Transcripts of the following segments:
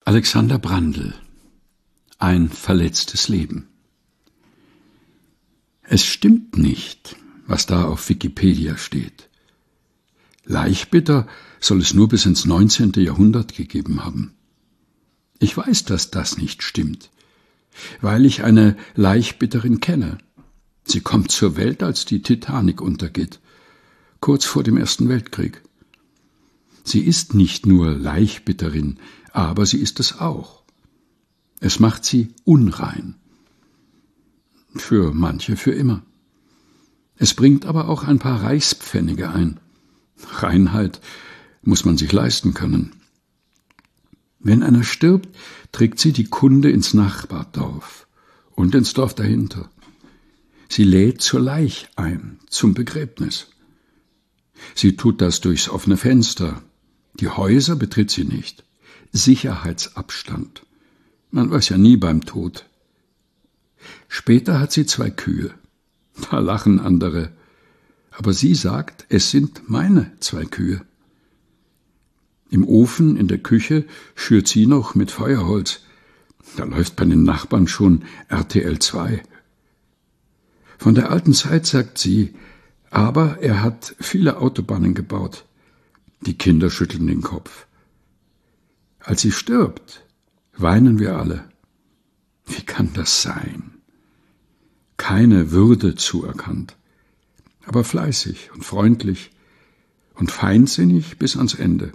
Alexander Brandl: Ein verletztes Leben. Es stimmt nicht, was da auf Wikipedia steht. Laichbitter soll es nur bis ins 19. Jahrhundert gegeben haben. Ich weiß, dass das nicht stimmt, weil ich eine Laichbitterin kenne. Sie kommt zur Welt, als die Titanic untergeht, kurz vor dem Ersten Weltkrieg. Sie ist nicht nur Laichbitterin, aber sie ist es auch. Es macht sie unrein. Für manche für immer. Es bringt aber auch ein paar Reichspfennige ein. Reinheit muss man sich leisten können. Wenn einer stirbt, trägt sie die Kunde ins Nachbardorf und ins Dorf dahinter. Sie lädt zur Leich ein, zum Begräbnis. Sie tut das durchs offene Fenster. Die Häuser betritt sie nicht. Sicherheitsabstand. Man weiß ja nie beim Tod. Später hat sie 2 Kühe. Da lachen andere. Aber sie sagt, es sind meine 2 Kühe. Im Ofen in der Küche schürt sie noch mit Feuerholz. Da läuft bei den Nachbarn schon RTL 2. Von der alten Zeit sagt sie, aber er hat viele Autobahnen gebaut. Die Kinder schütteln den Kopf. Als sie stirbt, weinen wir alle. Wie kann das sein? Keine Würde zuerkannt, aber fleißig und freundlich und feinsinnig bis ans Ende.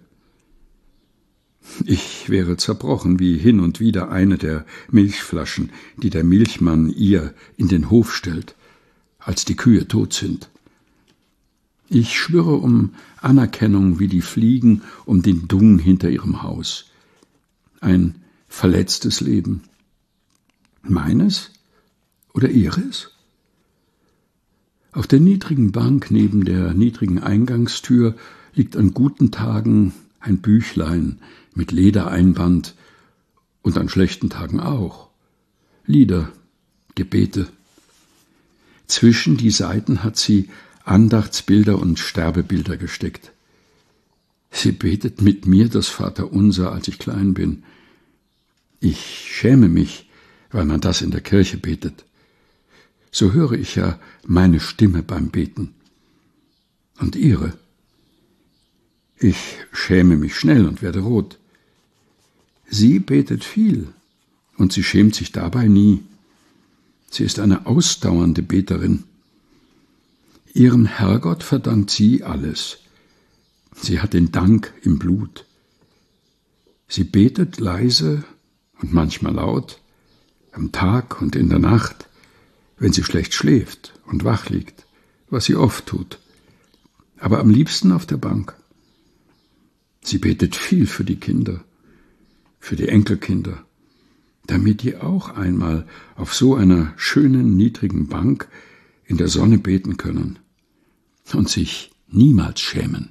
Ich wäre zerbrochen wie hin und wieder eine der Milchflaschen, die der Milchmann ihr in den Hof stellt, als die Kühe tot sind. Ich schwöre um Anerkennung wie die Fliegen um den Dung hinter ihrem Haus. Ein verletztes Leben. Meines oder ihres? Auf der niedrigen Bank neben der niedrigen Eingangstür liegt an guten Tagen ein Büchlein mit Ledereinband und an schlechten Tagen auch. Lieder, Gebete. Zwischen die Seiten hat sie Andachtsbilder und Sterbebilder gesteckt. Sie betet mit mir das Vaterunser, als ich klein bin. Ich schäme mich, weil man das in der Kirche betet. So höre ich ja meine Stimme beim Beten. Und ihre? Ich schäme mich schnell und werde rot. Sie betet viel und sie schämt sich dabei nie. Sie ist eine ausdauernde Beterin. Ihrem Herrgott verdankt sie alles. Sie hat den Dank im Blut. Sie betet leise und manchmal laut, am Tag und in der Nacht, wenn sie schlecht schläft und wach liegt, was sie oft tut, aber am liebsten auf der Bank. Sie betet viel für die Kinder, für die Enkelkinder, damit die auch einmal auf so einer schönen, niedrigen Bank in der Sonne beten können und sich niemals schämen.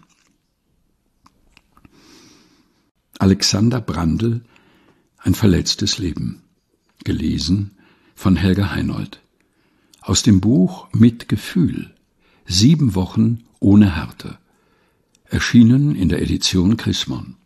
Alexander Brandl: Ein verletztes Leben. Gelesen von Helga Heinold. Aus dem Buch Mit Gefühl. 7 Wochen ohne Härte. Erschienen in der Edition Chrismon.